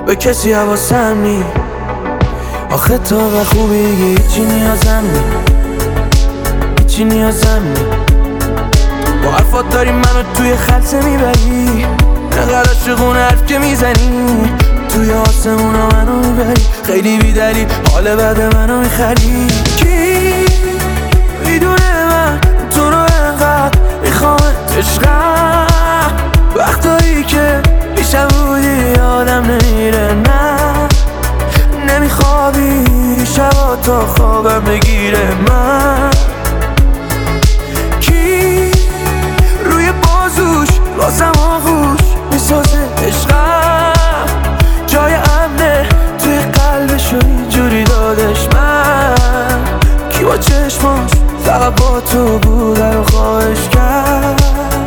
به کسی حواسم نی. آخه تو به خوبی هیچی نیازم نی، هیچی نیازم نی. با حرفات داری منو توی خلطه میبری، انقدر عاشقونه حرف که میزنی، توی آسمونا منو میبری. خیلی بیدلی حال بعد منو میخری. کی میدونه من تو رو انقدر میخوامت عشقم، وقتایی که بیشتر بودی آدم نمیره، نه نمیخوابی شبا تا خوابم بگیره. من کی روی بازوش بازم آغوش میسازه عشقم، جای امنه توی قلبشو اینجوری دادش. من کی با چشماش فقط با تو بوده رو خواهش کرد.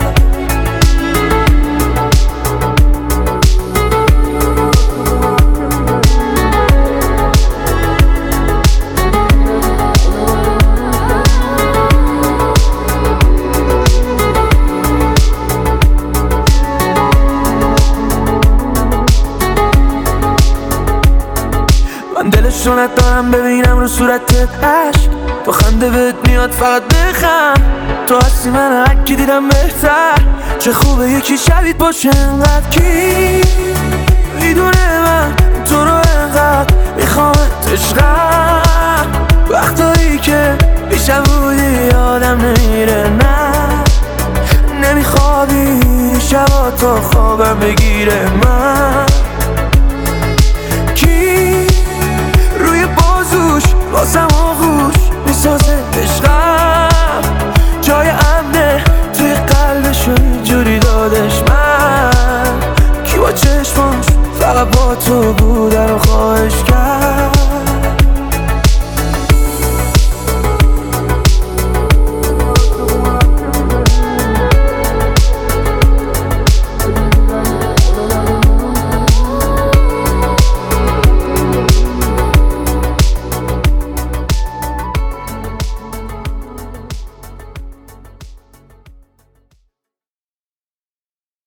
من دلش رو ندارم ببینم رو صورتت عشق، تو خنده بهت میاد فقط بخم. تو هستی من هر کی دیدم بهتر، چه خوبه یکی شبیت باشه انقدر. کی میدونه من تو رو انقدر میخوامت عشقم، وقتایی که بیشتر بودی آدم نمیره، نه نمیخوابی شبا تا خوابم بگیره. من بازم آغوش میسازه عشقم، جای امنه توی قلبشو اینجوری دادش. من کی با چشماش فقط با تو بوده رو خواهش کرد.